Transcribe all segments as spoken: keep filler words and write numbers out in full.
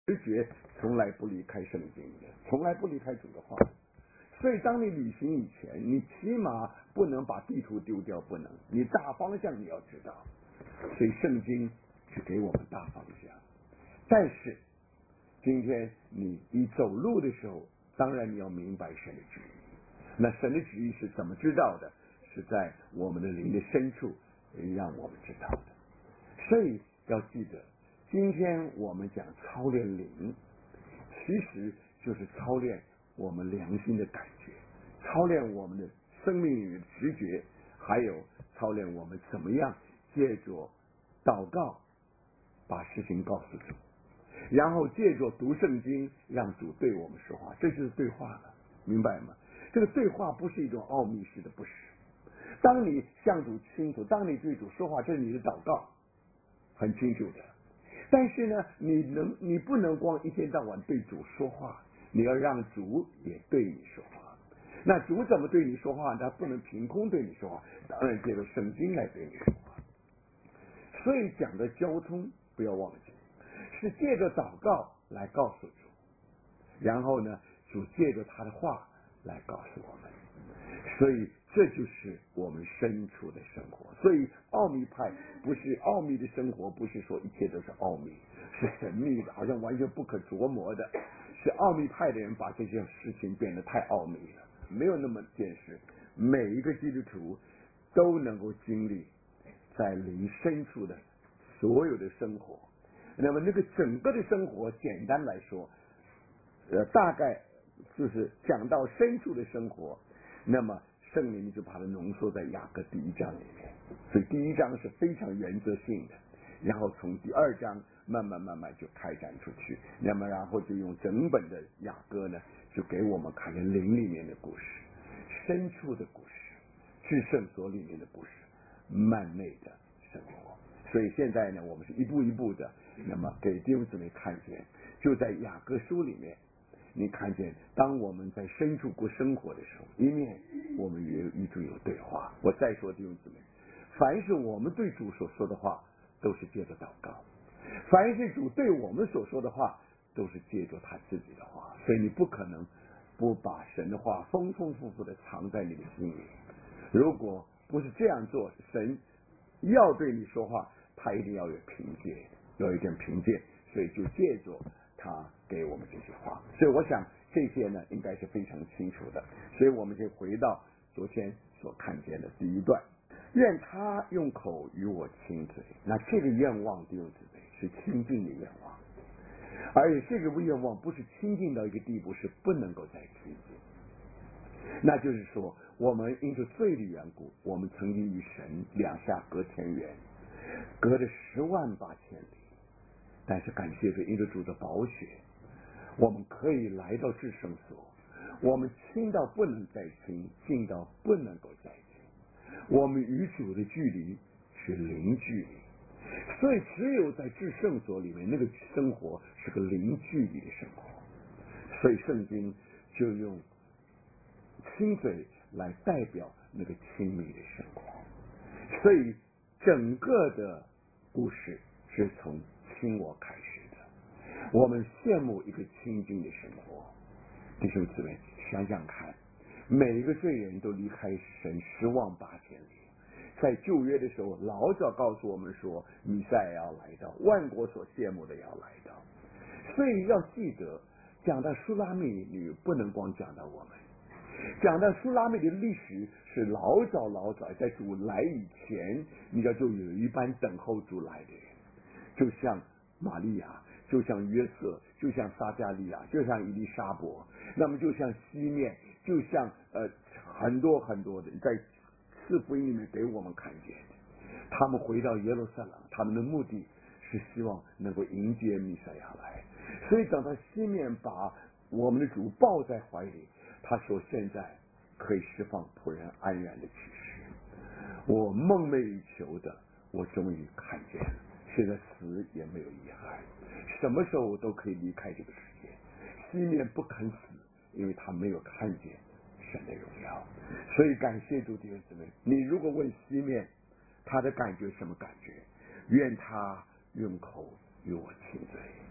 直觉从来不离开圣经的，从来不离开主的话。所以当你旅行以前，你起码不能把地图丢掉，不能，你大方向你要知道。所以圣经是给我们大方向。但是今天你你走路的时候，当然你要明白神的旨意。那神的旨意是怎么知道的？是在我们的灵的深处让我们知道的。所以要记得，今天我们讲操练灵，其实就是操练我们良心的感觉，操练我们的生命里的直觉，还有操练我们怎么样借着祷告把事情告诉主，然后借着读圣经让主对我们说话，这就是对话了，明白吗？这个对话不是一种奥秘式的，不是。当你向主清楚，当你对主说话，这是你的祷告，很清楚的。但是呢，你能你不能光一天到晚对主说话，你要让主也对你说话。那主怎么对你说话？他不能凭空对你说话，当然借着圣经来对你说话。所以讲的交通不要忘记，是借着祷告来告诉主，然后呢，主借着他的话来告诉我们。所以这就是我们深处的生活。所以奥秘派不是奥秘的生活，不是说一切都是奥秘，是神秘的，好像完全不可琢磨的。是奥秘派的人把这件事情变得太奥秘了，没有那么件事。每一个基督徒都能够经历在灵深处的所有的生活。那么那个整个的生活，简单来说，呃，大概就是讲到深处的生活。那么圣灵就把它浓缩在雅各第一章里面，所以第一章是非常原则性的，然后从第二章慢慢慢慢就开展出去，那么然后就用整本的雅各呢，就给我们看见灵里面的故事，深处的故事，至圣所里面的故事，漫内的生活。所以现在呢，我们是一步一步的，那么给弟兄姊妹看见，就在雅各书里面。你看见，当我们在深处过生活的时候，一面我们与与主有对话。我再说弟兄姊妹，凡是我们对主所说的话，都是借着祷告；凡是主对我们所说的话，都是借着他自己的话。所以你不可能不把神的话丰丰富富的藏在你的心里。如果不是这样做，神要对你说话，他一定要有凭借，有一点凭借，所以就借着他给我们这些话。所以我想这些呢应该是非常清楚的。所以我们就回到昨天所看见的第一段，愿他用口与我亲嘴。那这个愿望弟兄姊妹是亲近的愿望，而且这个愿望不是亲近到一个地步是不能够再亲近。那就是说，我们因着罪的缘故，我们曾经与神两下隔天远，隔着十万八千里。但是感谢主，因着主的宝血，我们可以来到至圣所，我们亲到不能再亲，近到不能够再近。我们与主的距离是零距离，所以只有在至圣所里面，那个生活是个零距离的生活。所以圣经就用亲嘴来代表那个亲密的生活。所以整个的故事是从亲我开始的。我们羡慕一个亲近的生活。弟兄姊妹，想想看，每一个罪人都离开神十万八千里。在旧约的时候，老早告诉我们说，弥赛亚要来到，万国所羡慕的要来到。所以要记得，讲到书拉密女，不能光讲到我们。讲到书拉密的历史是老早老早，在主来以前，你知道就有一班等候主来的人，就像玛利亚，就像约瑟，就像撒加利亚，就像以利沙伯，那么就像西面，就像呃很多很多的，在四福音里面给我们看见，他们回到耶路撒冷，他们的目的是希望能够迎接弥赛亚来。所以等到西面把我们的主抱在怀里，他说现在可以释放仆人安然的启示，我梦寐以求的我终于看见了，现在死也没有遗憾，什么时候我都可以离开这个世界。西面不肯死，因为他没有看见神的荣耀。所以感谢主弟兄姊妹，你如果问西面他的感觉什么感觉，愿他用口与我亲嘴。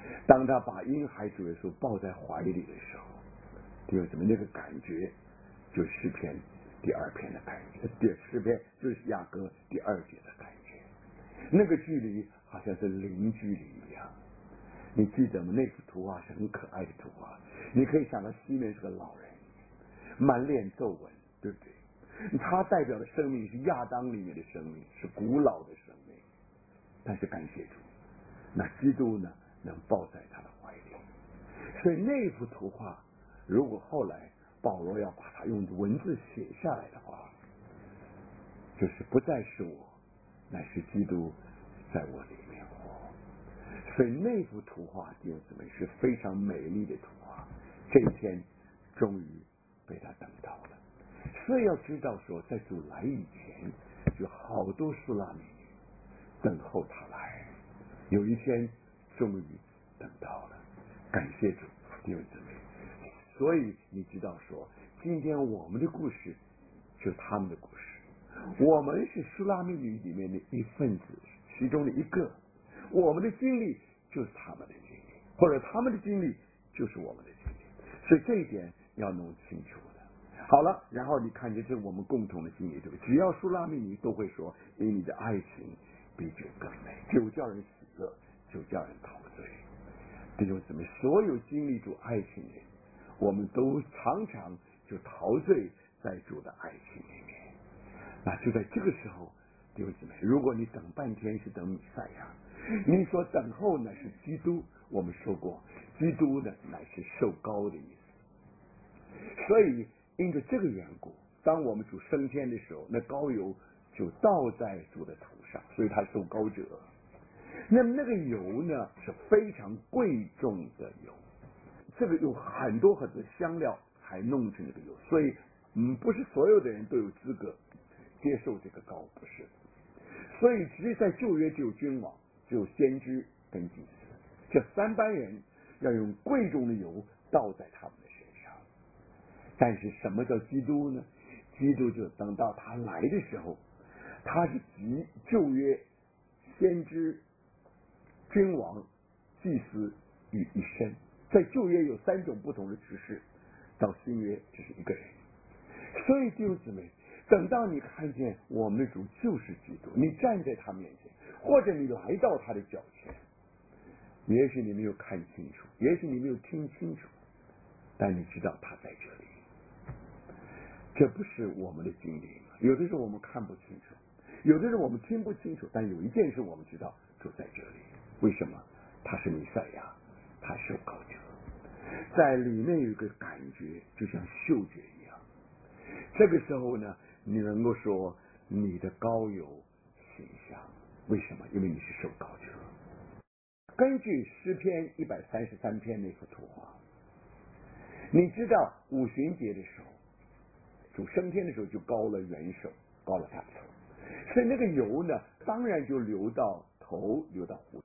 当他把婴孩主耶稣抱在怀里的时候，弟兄姊妹，那个感觉就是诗篇第二篇的感觉，第诗篇就是雅歌第二节的感觉，那个距离好像是零距离一样。你记得吗？那幅图画是很可爱的图画，你可以想到西面是个老人，满脸皱纹，对不对？他代表的生命是亚当里面的生命，是古老的生命。但是感谢主，那基督呢，能抱在他的怀里。所以那幅图画，如果后来保罗要把它用文字写下来的话，就是不再是我，乃是基督在我里面活。所以那幅图画，弟兄姊妹，是非常美丽的图画。这一天终于被他等到了。所以要知道说，在主来以前，有好多苏拉美女等候他来。有一天终于等到了，感谢主，弟兄姊妹。所以你知道说，今天我们的故事就是他们的故事，我们是苏拉密女里面的一份子，其中的一个。我们的经历就是他们的经历，或者他们的经历就是我们的经历，所以这一点要弄清楚的。好了，然后你看见这是我们共同的经历，对不对？只要苏拉密女都会说，因你的爱情比酒更美，酒叫人喜乐，酒叫人陶醉。弟兄姊妹，所有经历主爱情的人，我们都常常就陶醉在主的爱情里面。那就在这个时候，弟兄姊妹，如果你等半天是等弥赛亚，你所等候呢是基督。我们说过，基督呢乃是受膏的意思。所以因着这个缘故，当我们主升天的时候，那膏油就倒在主的头上，所以他受膏者。那么那个油呢是非常贵重的油，这个有很多很多香料才弄成这个油，所以嗯，不是所有的人都有资格接受这个膏，不是。所以其实在旧约只有君王，只有先知跟祭司，这三班人要用贵重的油倒在他们的身上。但是什么叫基督呢？基督就等到他来的时候，他是集旧约先知君王祭司于一身。在旧约有三种不同的执事，到新约只是一个人。所以弟兄姊妹，等到你看见我们的主就是基督，你站在他面前，或者你来到他的脚前，也许你没有看清楚，也许你没有听清楚，但你知道他在这里。这不是我们的经历吗？有的时候我们看不清楚，有的时候我们听不清楚，但有一件事我们知道，主在这里。为什么？他是弥赛亚，他受膏者，在里面有一个感觉，就像嗅觉一样。这个时候呢，你能够说你的膏油馨香。为什么？因为你是受膏者。根据诗篇一百三十三篇那幅图画，你知道五旬节的时候，主升天的时候就膏了元首，膏了他的头，所以那个油呢，当然就流到头，流到胡。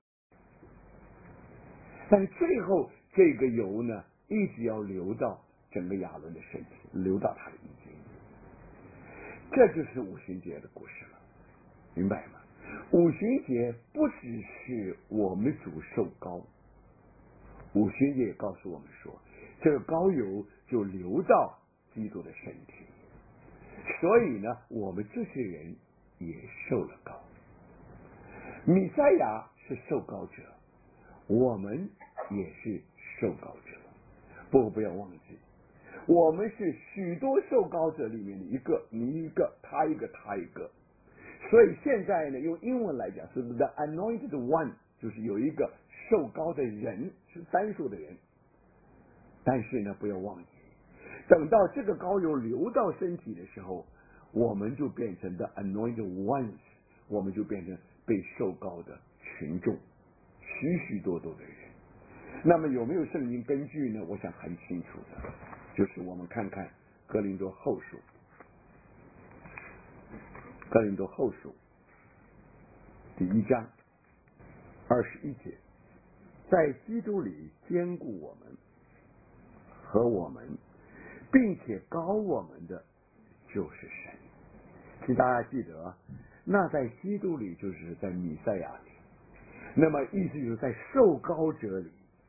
但是最后这个油呢，一直要流到整个亚伦的身体，流到他的衣襟。这就是五旬节的故事了，明白吗？五旬节不只是我们主受膏，五旬节也告诉我们说，这个膏油就流到基督的身体。所以呢，我们这些人也受了膏。弥赛亚是受膏者，我们也是受膏者。不过不要忘记，我们是许多受膏者里面的一个，你一个，他一个，他一个。所以现在呢，用英文来讲是 the anointed one， 就是有一个受膏的人，是单数的人。但是呢，不要忘记，等到这个膏油流到身体的时候，我们就变成 the anointed ones， 我们就变成被受膏的群众，许许多多的人。那么有没有圣经根据呢？我想很清楚的，就是我们看看哥林多后书，哥林多后书第一章二十一节，在基督里坚固我们和我们，并且膏我们的就是神。请大家记得，那在基督里就是在弥赛亚里，那么意思就是在受膏者里，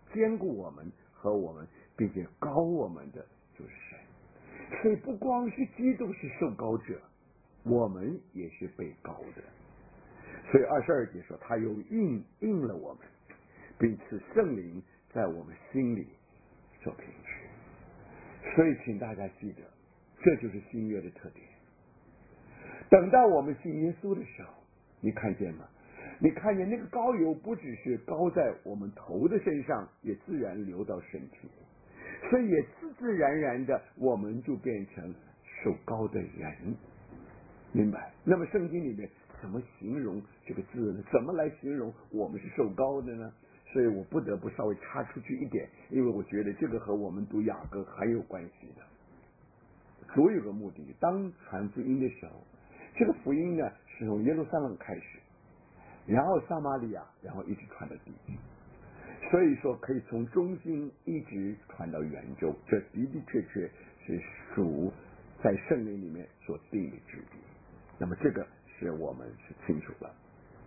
兼顾我们和我们，并且高我们的就是神。所以不光是基督是受高者，我们也是被高的。所以二十二节说，他又应应了我们，并赐圣灵在我们心里做凭据。所以请大家记得，这就是新约的特点。等到我们信耶稣的时候，你看见吗？你看见那个膏油不只是膏在我们头的身上，也自然流到身体，所以也自自然然的我们就变成受膏的人，明白？那么圣经里面怎么形容这个字呢？怎么来形容我们是受膏的呢？所以我不得不稍微插出去一点，因为我觉得这个和我们读雅各很有关系的。总有个目的，当传福音的时候，这个福音呢是从耶路撒冷开始，然后撒玛利亚，然后一直传到地极，所以说可以从中心一直传到圆周，这的的确确是属在圣灵里面所定的旨意。那么这个是我们是清楚了。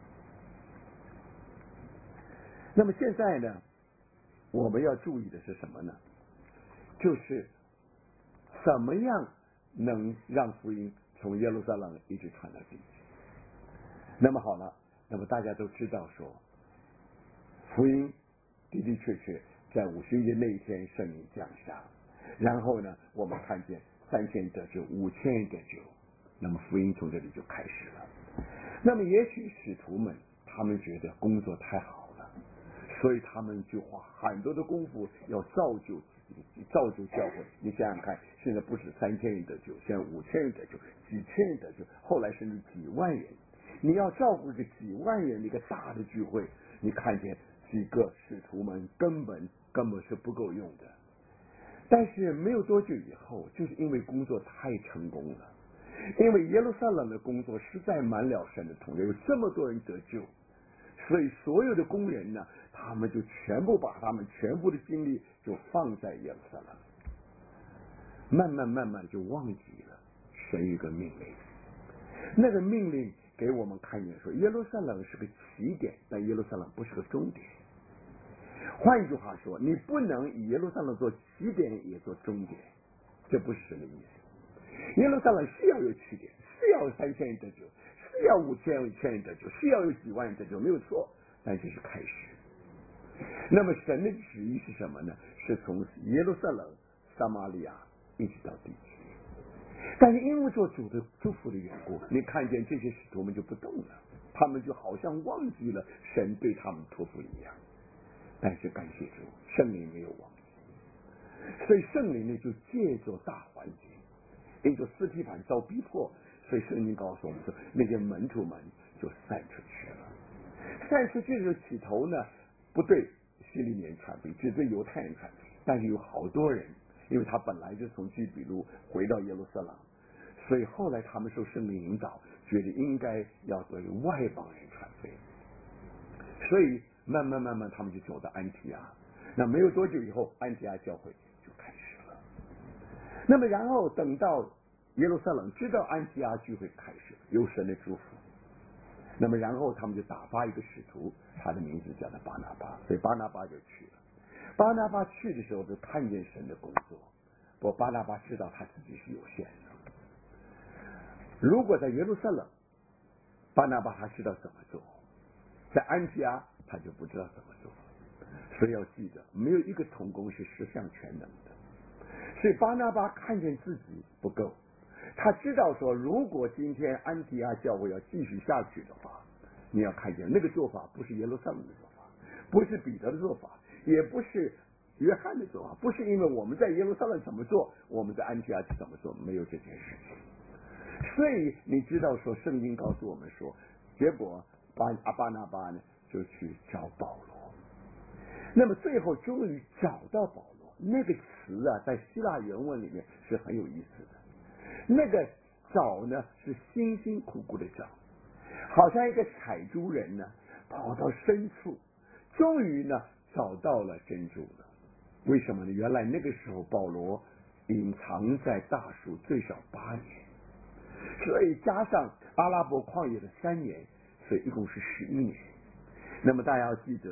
那么现在呢，我们要注意的是什么呢？就是怎么样能让福音从耶路撒冷一直传到地极。那么好了，那么大家都知道说，福音的的确确在五旬节那一天圣灵降下，然后呢，我们看见三千得救，五千人得救，那么福音从这里就开始了。那么也许使徒们他们觉得工作太好了，所以他们就花很多的功夫要造就自己，造就教会。你想想看，现在不止三千人得救，现在五千人得救，几千人得救，后来甚至几万人。你要照顾这几万人的一个大的聚会，你看见几个使徒们根本根本是不够用的。但是没有多久以后，就是因为工作太成功了，因为耶路撒冷的工作实在满了神的同在，有这么多人得救，所以所有的工人呢，他们就全部把他们全部的精力就放在耶路撒冷，慢慢慢慢就忘记了神一个命令。那个命令给我们看见说，耶路撒冷是个起点，但耶路撒冷不是个终点。换一句话说，你不能以耶路撒冷做起点也做终点，这不是神的意思。耶路撒冷是要有起点，是要有三千人得救，是要五千五千人得救，是要有几万人得救，没有错，但这是开始。那么神的旨意是什么呢？是从耶路撒冷、撒玛利亚一直到地极。但是因为做主的祝福的缘故，你看见这些使徒们就不动了，他们就好像忘记了神对他们托付一样。但是感谢主，圣灵没有忘记，所以圣灵呢就借助大环境，因着司提反遭逼迫，所以圣灵告诉我们说，那些门徒们就散出去了。散出去的时候起头呢，不对希利年传福音，只对犹太人传福音，但是有好多人，因为他本来就从基比路回到耶路撒冷，所以后来他们受圣灵引导，觉得应该要对外邦人传福音，所以慢慢慢慢他们就走到安提阿。那没有多久以后，安提阿教会就开始了。那么然后等到耶路撒冷知道安提阿聚会开始，有神的祝福，那么然后他们就打发一个使徒，他的名字叫做巴拿巴，所以巴拿巴就去了。巴拿巴去的时候就看见神的工作，不过巴拿巴知道他自己是有限的。如果在耶路撒冷，巴拿巴他知道怎么做，在安提阿他就不知道怎么做。所以要记得，没有一个同工是十项全能的。所以巴拿巴看见自己不够，他知道说，如果今天安提阿教会要继续下去的话，你要看见那个做法不是耶路撒冷的做法，不是彼得的做法，也不是约翰的做法，不是因为我们在耶路撒冷怎么做，我们在安提阿怎么做，没有这件事情。所以你知道说，圣经告诉我们说，结果巴阿巴拿巴呢就去找保罗，那么最后终于找到保罗。那个词啊，在希腊原文里面是很有意思的。那个找呢是辛辛苦苦的找，好像一个采珠人呢跑到深处，终于呢找到了珍珠了。为什么呢？原来那个时候保罗隐藏在大树最少八年，所以加上阿拉伯旷野的三年，所以一共是十一年。那么大家要记得，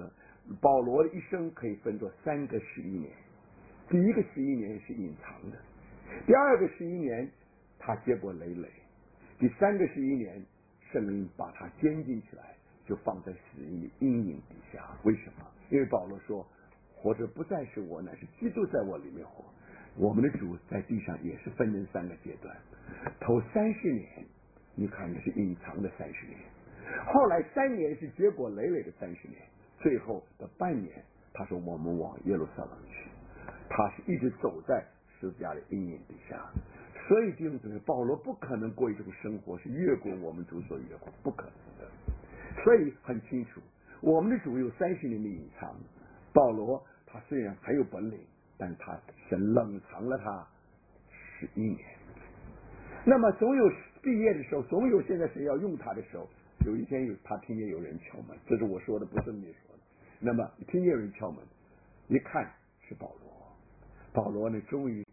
保罗的一生可以分作三个十一年，第一个十一年是隐藏的，第二个十一年他结果累累，第三个十一年圣灵把他监禁起来，就放在死人的阴影底下。为什么？因为保罗说，活着不再是我，乃是基督在我里面活。我们的主在地上也是分成三个阶段，头三十年你看的是隐藏的三十年，后来三年是结果累累的三十年，最后的半年他说我们往耶路撒冷去，他是一直走在十字架的阴影底下。所以弟兄姊妹，保罗不可能过一种生活是越过我们主所越过，不可能的。所以很清楚，我们的主有三十年的隐藏，保罗他虽然很有本领，但他神冷藏了他十一年。那么总有毕业的时候，总有现在谁要用他的时候，有一天有他听见有人敲门，这是我说的，不是你说的。那么听见有人敲门，一看是保罗，保罗呢终于